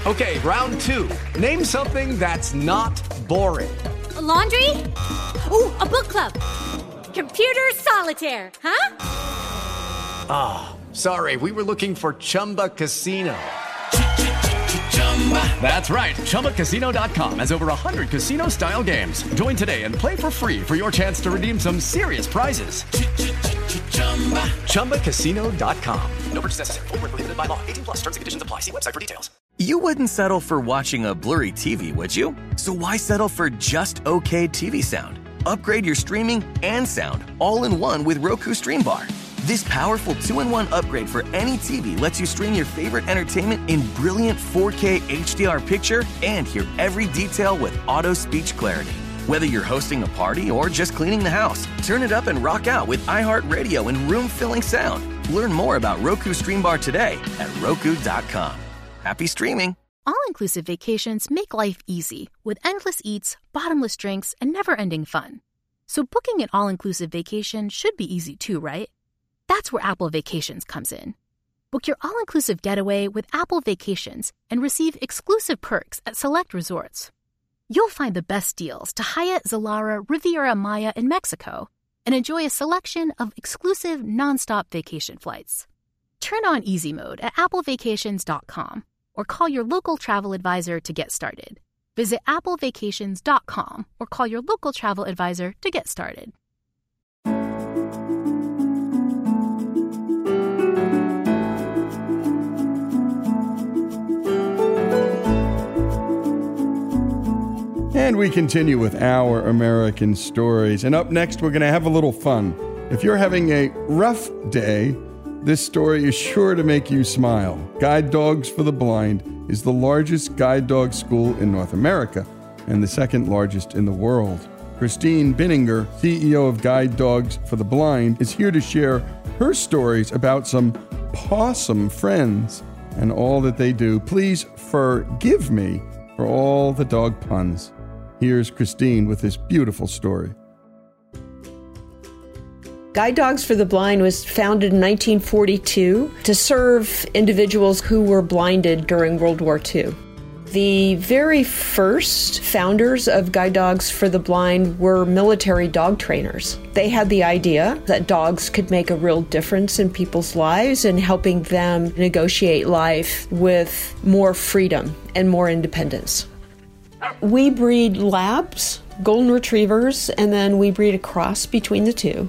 Okay, round two. Name something that's not boring. A laundry? Ooh, a book club. Computer solitaire, huh? Ah, sorry, we were looking for Chumba Casino. That's right, ChumbaCasino.com has over 100 casino-style games. Join today and play for free for your chance to redeem some serious prizes. ChumbaCasino.com. No purchase necessary. Void where prohibited by law. 18+ terms and conditions apply. See website for details. You wouldn't settle for watching a blurry TV, would you? So why settle for just okay TV sound? Upgrade your streaming and sound all in one with Roku Stream Bar. This powerful 2-in-1 upgrade for any TV lets you stream your favorite entertainment in brilliant 4K HDR picture and hear every detail with auto speech clarity. Whether you're hosting a party or just cleaning the house, turn it up and rock out with iHeartRadio and room-filling sound. Learn more about Roku Stream Bar today at Roku.com. Happy streaming. All-inclusive vacations make life easy with endless eats, bottomless drinks, and never-ending fun. So booking an all-inclusive vacation should be easy too, right? That's where Apple Vacations comes in. Book your all-inclusive getaway with Apple Vacations and receive exclusive perks at select resorts. You'll find the best deals to Hyatt Zilara Riviera Maya in Mexico and enjoy a selection of exclusive nonstop vacation flights. Turn on easy mode at applevacations.com or call your local travel advisor to get started. Visit applevacations.com or call your local travel advisor to get started. And we continue with Our American Stories. And up next, we're going to have a little fun. If you're having a rough day, this story is sure to make you smile. Guide Dogs for the Blind is the largest guide dog school in North America and the second largest in the world. Christine Binninger, CEO of Guide Dogs for the Blind, is here to share her stories about some possum friends and all that they do. Please forgive me for all the dog puns. Here's Christine with this beautiful story. Guide Dogs for the Blind was founded in 1942 to serve individuals who were blinded during World War II. The very first founders of Guide Dogs for the Blind were military dog trainers. They had the idea that dogs could make a real difference in people's lives and helping them negotiate life with more freedom and more independence. We breed labs, golden retrievers, and then we breed a cross between the two.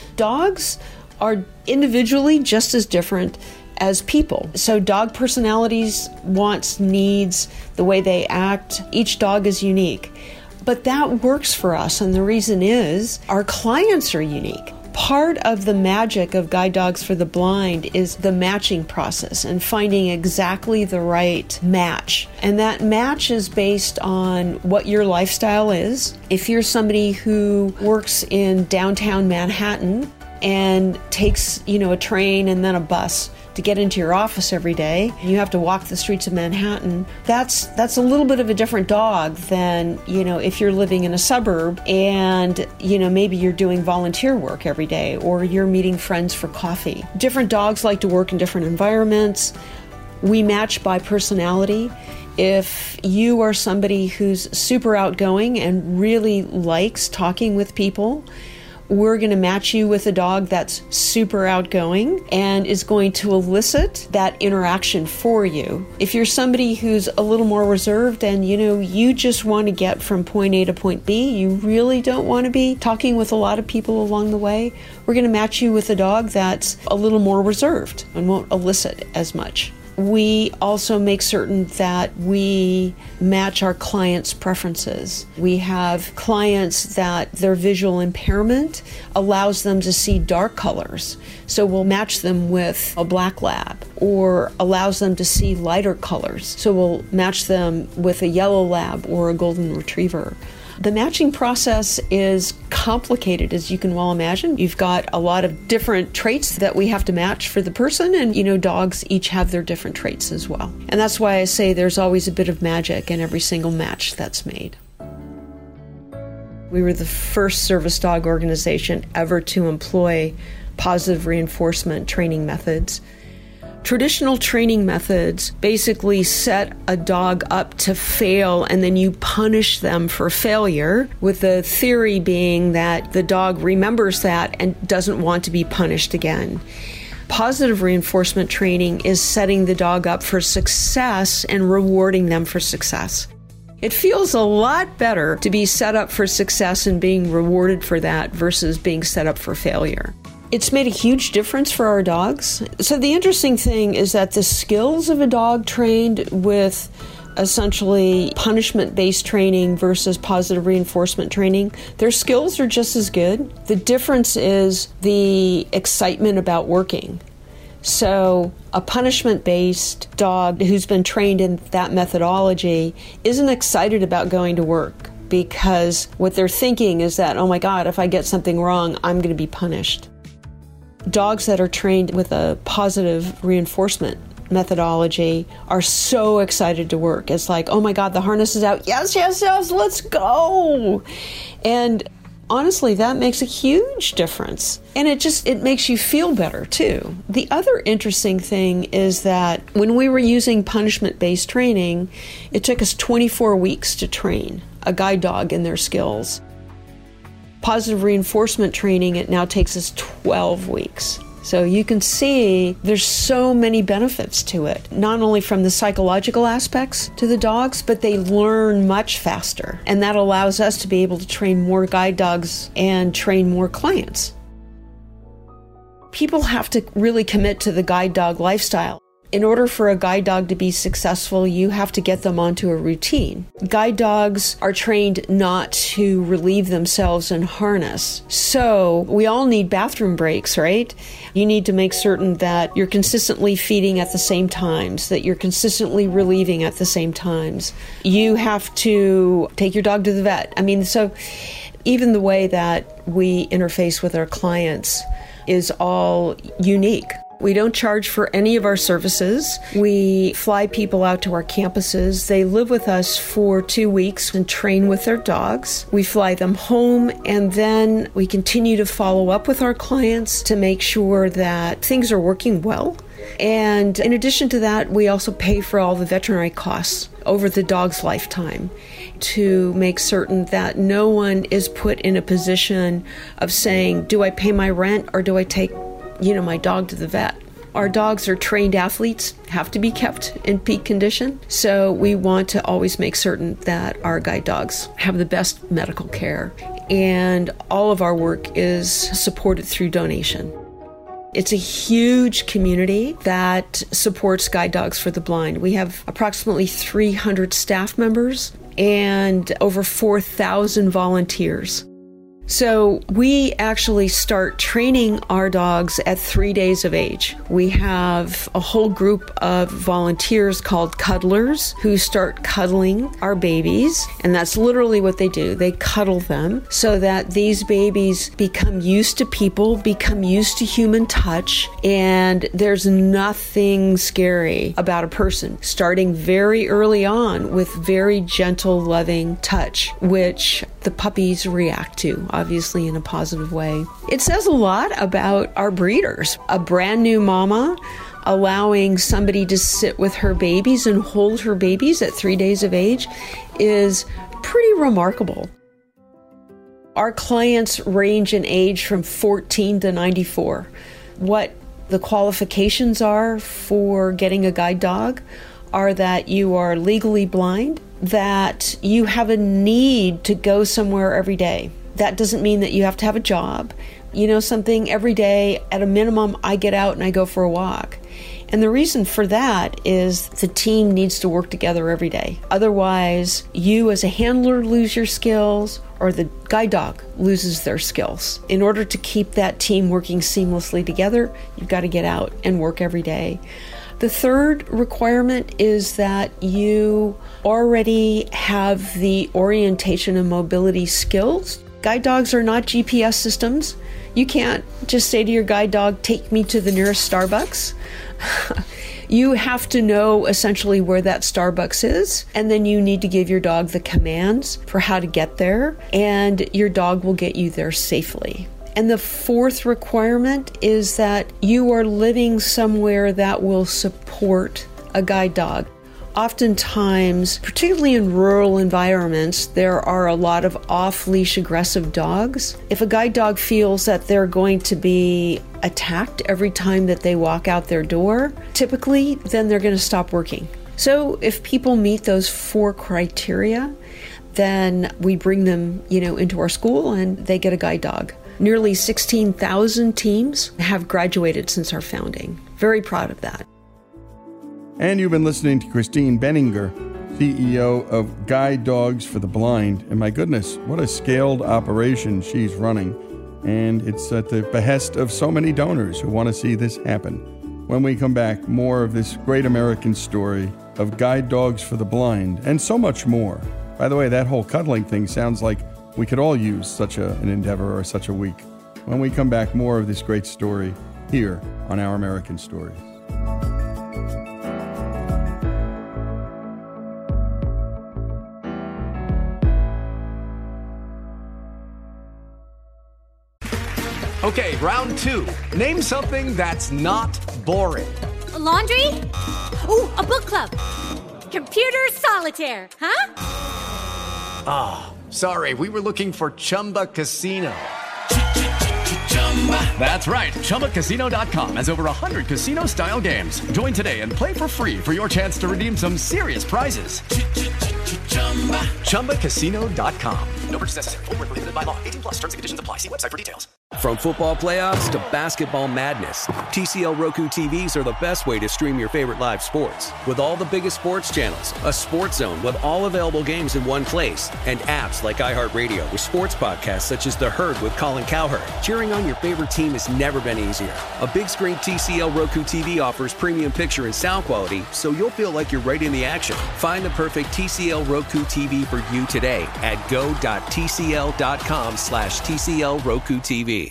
Dogs are individually just as different as people. So dog personalities, wants, needs, the way they act, each dog is unique. But that works for us, and the reason is our clients are unique. Part of the magic of Guide Dogs for the Blind is the matching process and finding exactly the right match. And that match is based on what your lifestyle is. If you're somebody who works in downtown Manhattan and takes, a train and then a bus to get into your office every day, you have to walk the streets of Manhattan. That's a little bit of a different dog than, if you're living in a suburb and, maybe you're doing volunteer work every day or you're meeting friends for coffee. Different dogs like to work in different environments. We match by personality. If you are somebody who's super outgoing and really likes talking with people, we're going to match you with a dog that's super outgoing and is going to elicit that interaction for you. If you're somebody who's a little more reserved and, you just want to get from point A to point B, you really don't want to be talking with a lot of people along the way, we're going to match you with a dog that's a little more reserved and won't elicit as much. We also make certain that we match our clients' preferences. We have clients that their visual impairment allows them to see dark colors. So we'll match them with a black lab, or allows them to see lighter colors. So we'll match them with a yellow lab or a golden retriever. The matching process is complicated, as you can well imagine. You've got a lot of different traits that we have to match for the person, and dogs each have their different traits as well. And that's why I say there's always a bit of magic in every single match that's made. We were the first service dog organization ever to employ positive reinforcement training methods. Traditional training methods basically set a dog up to fail and then you punish them for failure, with the theory being that the dog remembers that and doesn't want to be punished again. Positive reinforcement training is setting the dog up for success and rewarding them for success. It feels a lot better to be set up for success and being rewarded for that versus being set up for failure. It's made a huge difference for our dogs. So the interesting thing is that the skills of a dog trained with essentially punishment-based training versus positive reinforcement training, their skills are just as good. The difference is the excitement about working. So a punishment-based dog who's been trained in that methodology isn't excited about going to work because what they're thinking is that, oh my God, if I get something wrong, I'm going to be punished. Dogs that are trained with a positive reinforcement methodology are so excited to work. It's like, oh my God, the harness is out. Yes, yes, yes, let's go. And honestly, that makes a huge difference. And it makes you feel better too. The other interesting thing is that when we were using punishment-based training, it took us 24 weeks to train a guide dog in their skills. Positive reinforcement training, it now takes us 12 weeks. So you can see there's so many benefits to it, not only from the psychological aspects to the dogs, but they learn much faster. And that allows us to be able to train more guide dogs and train more clients. People have to really commit to the guide dog lifestyle. In order for a guide dog to be successful, you have to get them onto a routine. Guide dogs are trained not to relieve themselves in harness. So we all need bathroom breaks, right? You need to make certain that you're consistently feeding at the same times, that you're consistently relieving at the same times. You have to take your dog to the vet. So even the way that we interface with our clients is all unique. We don't charge for any of our services. We fly people out to our campuses. They live with us for 2 weeks and train with their dogs. We fly them home, and then we continue to follow up with our clients to make sure that things are working well. And in addition to that, we also pay for all the veterinary costs over the dog's lifetime to make certain that no one is put in a position of saying, do I pay my rent or do I take my dog to the vet? Our dogs are trained athletes, have to be kept in peak condition. So we want to always make certain that our guide dogs have the best medical care. And all of our work is supported through donation. It's a huge community that supports Guide Dogs for the Blind. We have approximately 300 staff members and over 4,000 volunteers. So we actually start training our dogs at 3 days of age. We have a whole group of volunteers called cuddlers who start cuddling our babies. And that's literally what they do. They cuddle them so that these babies become used to people, become used to human touch. And there's nothing scary about a person, starting very early on with very gentle, loving touch, which the puppies react to, obviously in a positive way. It says a lot about our breeders. A brand new mama allowing somebody to sit with her babies and hold her babies at 3 days of age is pretty remarkable. Our clients range in age from 14 to 94. What the qualifications are for getting a guide dog are that you are legally blind, that you have a need to go somewhere every day. That doesn't mean that you have to have a job. Something every day, at a minimum, I get out and I go for a walk. And the reason for that is the team needs to work together every day. Otherwise, you as a handler lose your skills, or the guide dog loses their skills. In order to keep that team working seamlessly together, you've got to get out and work every day. The third requirement is that you already have the orientation and mobility skills. Guide dogs are not GPS systems. You can't just say to your guide dog, take me to the nearest Starbucks. You have to know essentially where that Starbucks is, and then you need to give your dog the commands for how to get there, and your dog will get you there safely. And the fourth requirement is that you are living somewhere that will support a guide dog. Oftentimes, particularly in rural environments, there are a lot of off-leash aggressive dogs. If a guide dog feels that they're going to be attacked every time that they walk out their door, typically, then they're going to stop working. So if people meet those 4 criteria, then we bring them, into our school and they get a guide dog. Nearly 16,000 teams have graduated since our founding. Very proud of that. And you've been listening to Christine Benninger, CEO of Guide Dogs for the Blind. And my goodness, what a scaled operation she's running. And it's at the behest of so many donors who want to see this happen. When we come back, more of this great American story of Guide Dogs for the Blind and so much more. By the way, that whole cuddling thing sounds like we could all use such an endeavor or such a week. When we come back, more of this great story here on Our American Stories. Okay, round 2. Name something that's not boring. A laundry? Ooh, a book club. Computer solitaire, huh? Sorry, we were looking for Chumba Casino. That's right. ChumbaCasino.com has over 100 casino-style games. Join today and play for free for your chance to redeem some serious prizes. ChumbaCasino.com. No purchase necessary. Void where prohibited by law. 18+. Terms and conditions apply. See website for details. From football playoffs to basketball madness, TCL Roku TVs are the best way to stream your favorite live sports. With all the biggest sports channels, a sports zone with all available games in one place, and apps like iHeartRadio with sports podcasts such as The Herd with Colin Cowherd. Cheering on your favorite team has never been easier. A big screen TCL Roku TV offers premium picture and sound quality, so you'll feel like you're right in the action. Find the perfect TCL Roku TV for you today at go.tcl.com/TCL Roku TV.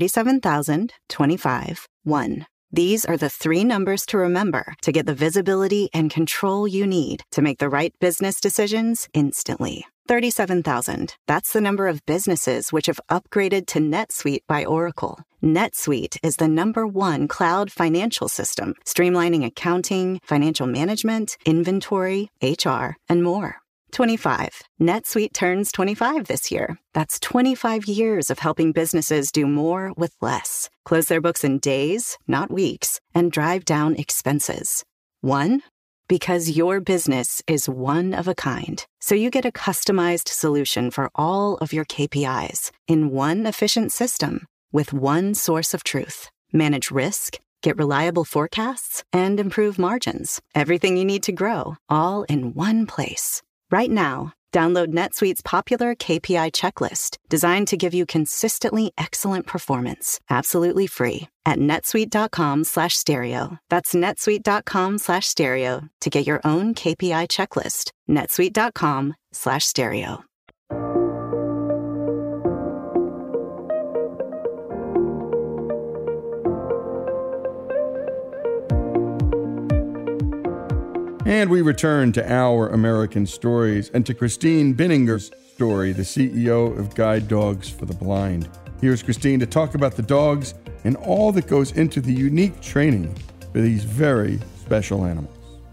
37,025, 1. These are the 3 numbers to remember to get the visibility and control you need to make the right business decisions instantly. 37,000. That's the number of businesses which have upgraded to NetSuite by Oracle. NetSuite is the #1 cloud financial system, streamlining accounting, financial management, inventory, HR, and more. 25. NetSuite turns 25 this year. That's 25 years of helping businesses do more with less. Close their books in days, not weeks, and drive down expenses. 1. Because your business is one of a kind. So you get a customized solution for all of your KPIs in one efficient system with one source of truth. Manage risk, get reliable forecasts, and improve margins. Everything you need to grow, all in one place. Right now, download NetSuite's popular KPI checklist, designed to give you consistently excellent performance, absolutely free, at netsuite.com/stereo. That's netsuite.com/stereo to get your own KPI checklist. netsuite.com/stereo. And we return to Our American Stories and to Christine Benninger's story, the CEO of Guide Dogs for the Blind. Here's Christine to talk about the dogs and all that goes into the unique training for these very special animals.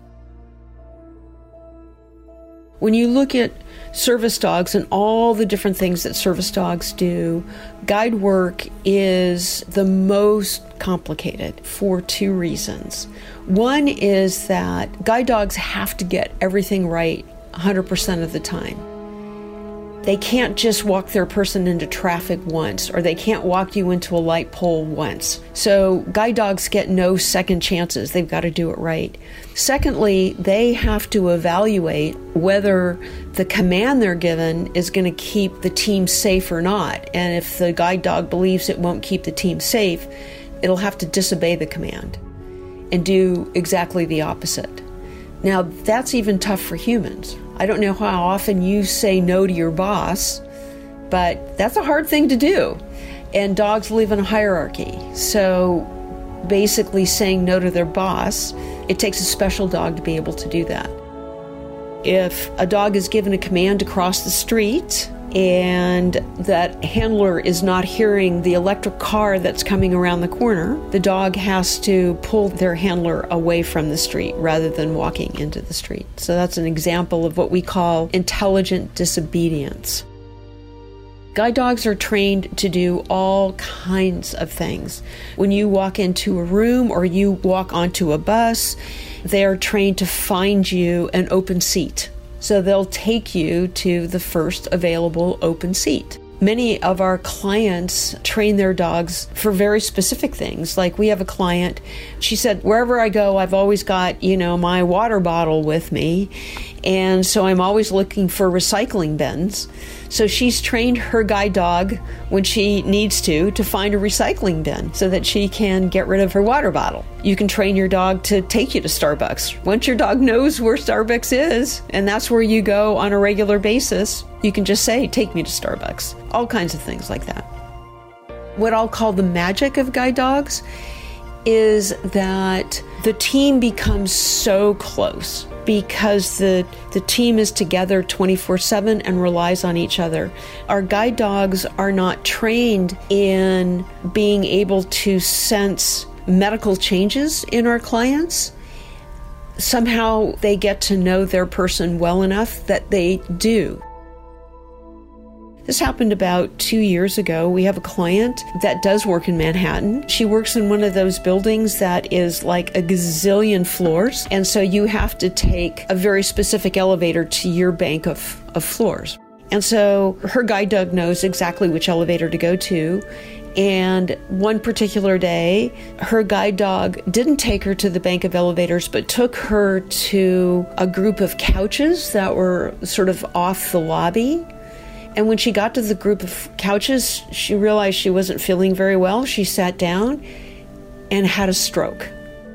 When you look at service dogs and all the different things that service dogs do, guide work is the most complicated for 2 reasons. One is that guide dogs have to get everything right 100% of the time. They can't just walk their person into traffic once, or they can't walk you into a light pole once. So guide dogs get no second chances. They've got to do it right. Secondly, they have to evaluate whether the command they're given is going to keep the team safe or not. And if the guide dog believes it won't keep the team safe, it'll have to disobey the command and do exactly the opposite. Now, that's even tough for humans. I don't know how often you say no to your boss, but that's a hard thing to do. And dogs live in a hierarchy. So basically saying no to their boss, it takes a special dog to be able to do that. If a dog is given a command to cross the street and that handler is not hearing the electric car that's coming around the corner, the dog has to pull their handler away from the street rather than walking into the street. So that's an example of what we call intelligent disobedience. Guide dogs are trained to do all kinds of things. When you walk into a room or you walk onto a bus, they are trained to find you an open seat. So they'll take you to the first available open seat. Many of our clients train their dogs for very specific things. Like we have a client, she said, wherever I go, I've always got, my water bottle with me. And so I'm always looking for recycling bins. So she's trained her guide dog when she needs to find a recycling bin so that she can get rid of her water bottle. You can train your dog to take you to Starbucks. Once your dog knows where Starbucks is, and that's where you go on a regular basis, you can just say, take me to Starbucks. All kinds of things like that. What I'll call the magic of guide dogs is that the team becomes so close because the team is together 24/7 and relies on each other. Our guide dogs are not trained in being able to sense medical changes in our clients. Somehow they get to know their person well enough that they do. This happened about 2 years ago. We have a client that does work in Manhattan. She works in one of those buildings that is like a gazillion floors. And so you have to take a very specific elevator to your bank of floors. And so her guide dog knows exactly which elevator to go to. And one particular day, her guide dog didn't take her to the bank of elevators, but took her to a group of couches that were sort of off the lobby. And when she got to the group of couches, she realized she wasn't feeling very well. She sat down and had a stroke.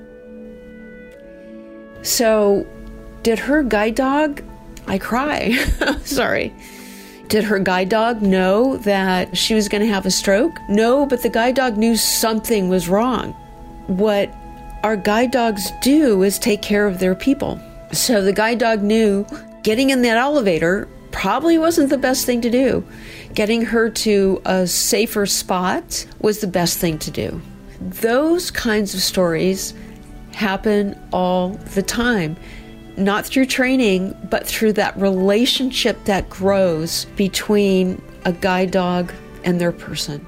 So did her guide dog, I cry, sorry. Did her guide dog know that she was going to have a stroke? No, but the guide dog knew something was wrong. What our guide dogs do is take care of their people. So the guide dog knew getting in that elevator probably wasn't the best thing to do. Getting her to a safer spot was the best thing to do. Those kinds of stories happen all the time. Not through training, but through that relationship that grows between a guide dog and their person.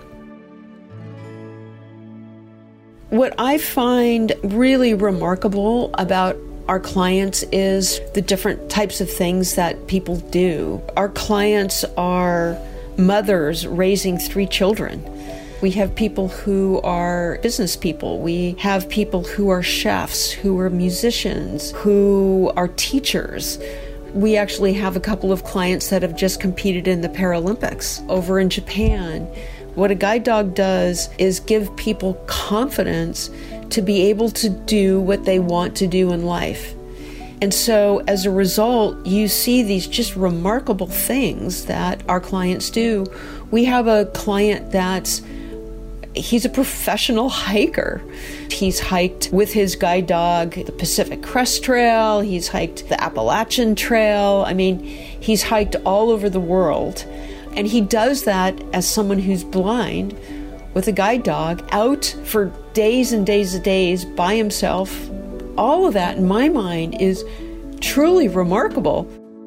What I find really remarkable about our clients is the different types of things that people do. Our clients are mothers raising 3 children. We have people who are business people. We have people who are chefs, who are musicians, who are teachers. We actually have a couple of clients that have just competed in the Paralympics over in Japan. What a guide dog does is give people confidence to be able to do what they want to do in life. And so as a result, you see these just remarkable things that our clients do. We have a client he's a professional hiker. He's hiked with his guide dog the Pacific Crest Trail. He's hiked the Appalachian Trail. I mean, he's hiked all over the world. And he does that as someone who's blind with a guide dog out for days and days and days by himself. All of that, in my mind, is truly remarkable.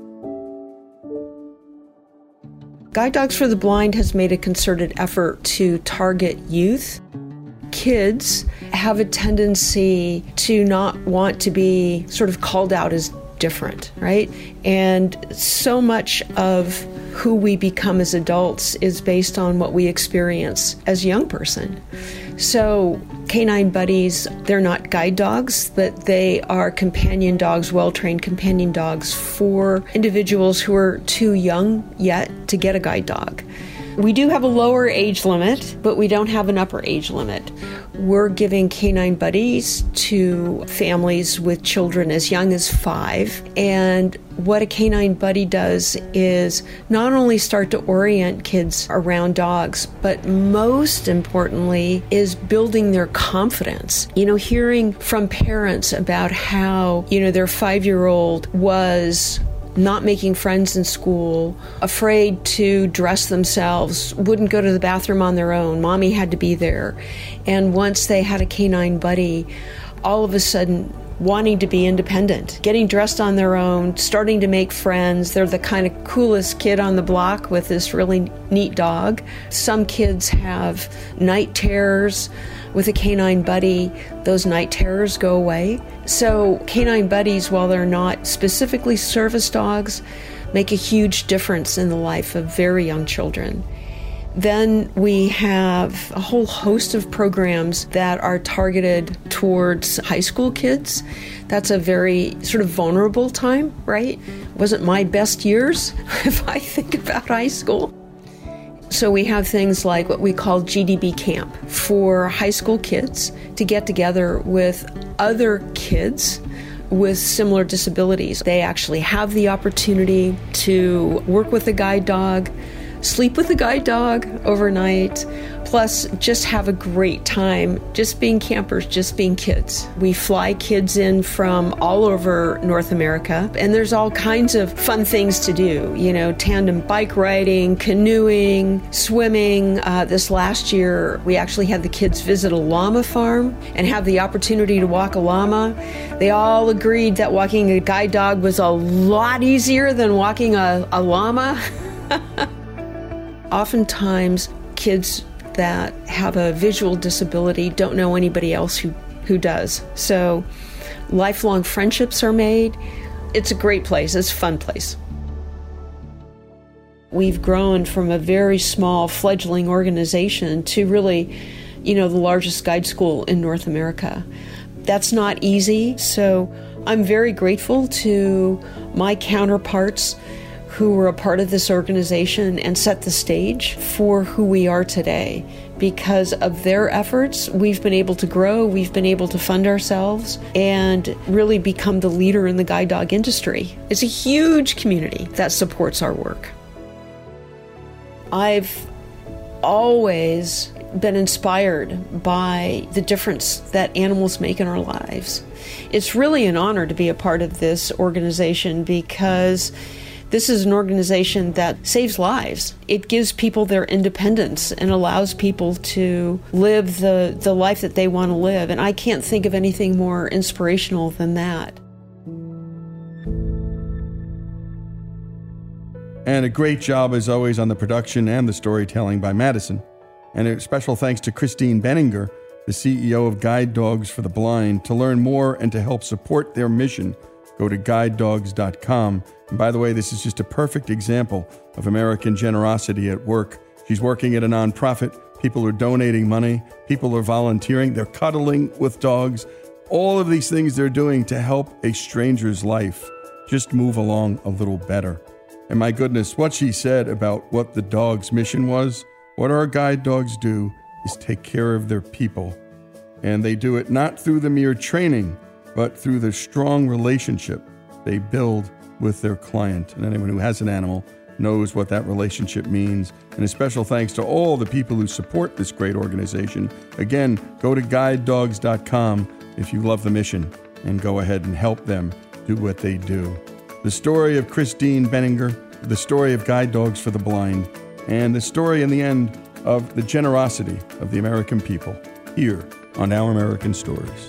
Guide Dogs for the Blind has made a concerted effort to target youth. Kids have a tendency to not want to be sort of called out as different, right? And so much of who we become as adults is based on what we experience as a young person. So canine buddies, they're not guide dogs, but they are companion dogs, well-trained companion dogs for individuals who are too young yet to get a guide dog. We do have a lower age limit, but we don't have an upper age limit. We're giving canine buddies to families with children as young as 5. And what a canine buddy does is not only start to orient kids around dogs, but most importantly is building their confidence. Hearing from parents about how, their 5-year-old was not making friends in school, afraid to dress themselves, wouldn't go to the bathroom on their own. Mommy had to be there. And once they had a canine buddy, all of a sudden wanting to be independent, getting dressed on their own, starting to make friends. They're the kind of coolest kid on the block with this really neat dog. Some kids have night terrors. With a canine buddy, those night terrors go away. So canine buddies, while they're not specifically service dogs, make a huge difference in the life of very young children. Then we have a whole host of programs that are targeted towards high school kids. That's a very sort of vulnerable time, right? Wasn't my best years if I think about high school. So we have things like what we call GDB Camp for high school kids to get together with other kids with similar disabilities. They actually have the opportunity to work with a guide dog, sleep with a guide dog overnight, plus just have a great time, just being campers, just being kids. We fly kids in from all over North America, and there's all kinds of fun things to do, tandem bike riding, canoeing, swimming. This last year, we actually had the kids visit a llama farm and have the opportunity to walk a llama. They all agreed that walking a guide dog was a lot easier than walking a llama. Oftentimes, kids that have a visual disability don't know anybody else who does. So lifelong friendships are made. It's a great place. It's a fun place. We've grown from a very small fledgling organization to really, the largest guide school in North America. That's not easy. So I'm very grateful to my counterparts who were a part of this organization and set the stage for who we are today. Because of their efforts, we've been able to grow, we've been able to fund ourselves, and really become the leader in the guide dog industry. It's a huge community that supports our work. I've always been inspired by the difference that animals make in our lives. It's really an honor to be a part of this organization because this is an organization that saves lives. It gives people their independence and allows people to live the life that they want to live. And I can't think of anything more inspirational than that. And a great job, as always, on the production and the storytelling by Madison. And a special thanks to Christine Benninger, the CEO of Guide Dogs for the Blind. To learn more and to help support their mission, go to guidedogs.com. And by the way, this is just a perfect example of American generosity at work. She's working at a nonprofit. People are donating money. People are volunteering. They're cuddling with dogs. All of these things they're doing to help a stranger's life just move along a little better. And my goodness, what she said about what the dog's mission was, what our guide dogs do is take care of their people. And they do it not through the mere training, but through the strong relationship they build with their client. And anyone who has an animal knows what that relationship means. And a special thanks to all the people who support this great organization. Again, go to guidedogs.com if you love the mission and go ahead and help them do what they do. The story of Christine Benninger, the story of Guide Dogs for the Blind, and the story in the end of the generosity of the American people here on Our American Stories.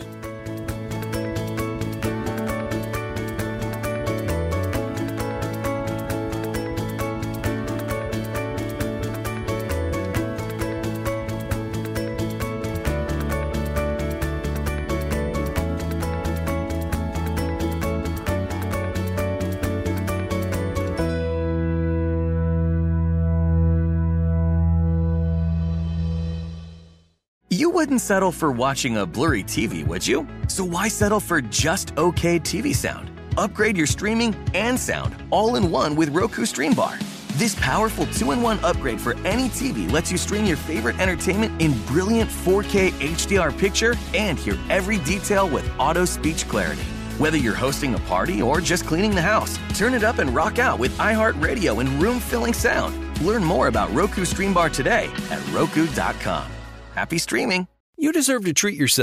You wouldn't settle for watching a blurry TV, would you? So why settle for just okay TV sound? Upgrade your streaming and sound all in one with Roku Stream Bar. This powerful 2-in-1 upgrade for any TV lets you stream your favorite entertainment in brilliant 4K HDR picture and hear every detail with auto speech clarity. Whether you're hosting a party or just cleaning the house, turn it up and rock out with iHeartRadio and room-filling sound. Learn more about Roku Stream Bar today at Roku.com. Happy streaming. You deserve to treat yourself.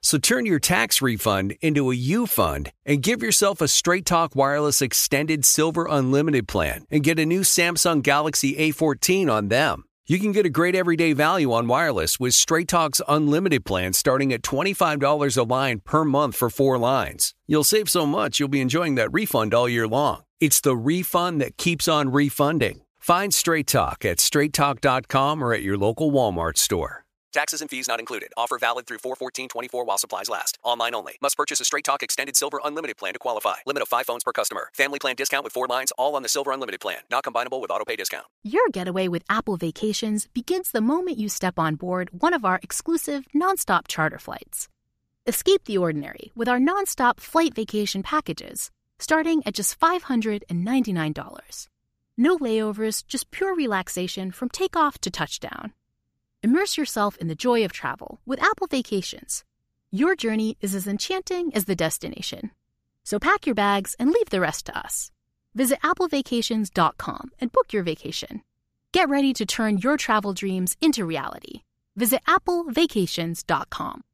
So turn your tax refund into a U-Fund and give yourself a Straight Talk Wireless Extended Silver Unlimited plan and get a new Samsung Galaxy A14 on them. You can get a great everyday value on wireless with Straight Talk's Unlimited plan starting at $25 a line per month for 4 lines. You'll save so much you'll be enjoying that refund all year long. It's the refund that keeps on refunding. Find Straight Talk at straighttalk.com or at your local Walmart store. Taxes and fees not included. Offer valid through 4/14/24 while supplies last. Online only. Must purchase a Straight Talk Extended Silver Unlimited plan to qualify. Limit of 5 phones per customer. Family plan discount with 4 lines, all on the Silver Unlimited plan. Not combinable with autopay discount. Your getaway with Apple Vacations begins the moment you step on board one of our exclusive nonstop charter flights. Escape the ordinary with our nonstop flight vacation packages, starting at just $599. No layovers, just pure relaxation from takeoff to touchdown. Immerse yourself in the joy of travel with Apple Vacations. Your journey is as enchanting as the destination. So pack your bags and leave the rest to us. Visit applevacations.com and book your vacation. Get ready to turn your travel dreams into reality. Visit applevacations.com.